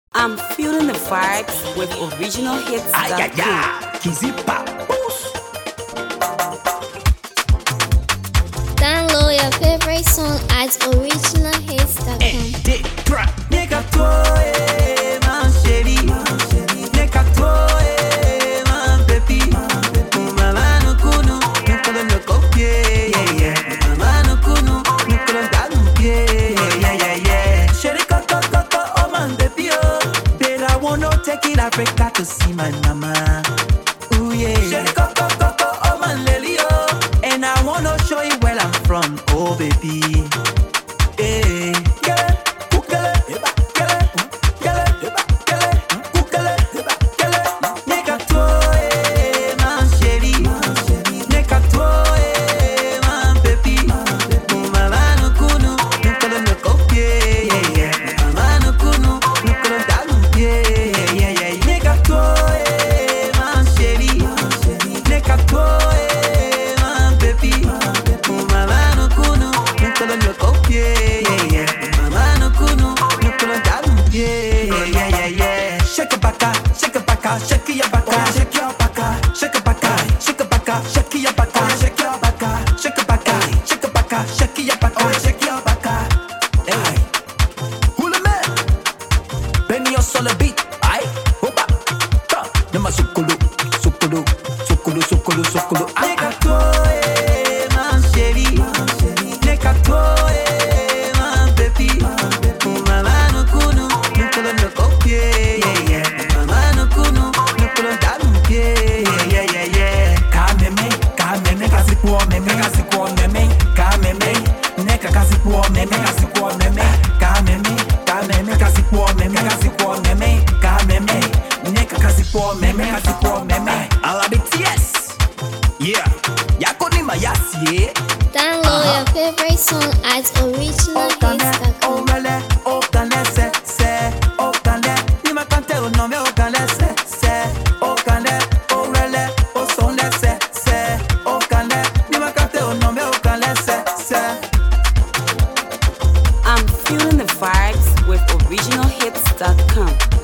I'm feeling the vibes with original hits. Ay, ay, ay, Kizipa, boost. Download your favorite song at originalhits.com. Nigga toi, ma chérie. Nigga toi, ma baby. Mama no kunu, nikolo no kopie, yeah yeah. Mama no kunu, nikolo dalupie, yeah yeah yeah. Chérie coco coco, oh my baby oh. But I wanna take it Africa to see my mama. Ooh yeah. Chérie coco coco, oh my lady oh. And I wanna show you where I'm from, oh baby. Hey, yeah. Shake your baka, shake your baka, shake your baka, shake your baka, shake your baka, shake your baka, shake your baka, shake your baka, shake your baka, shake your baka. Hey, hula man, Benny on solo beat, ay, hopa, ta, nama sukulu, sukulu, sukulu, sukulu, sukulu. Nigga toi, ma chérie, nigga toi, ma baby, mama no kunu, nikolo no kopie, yeah yeah. Download your favorite song at originalhits.com. I'm feeling the vibes with originalhits.com.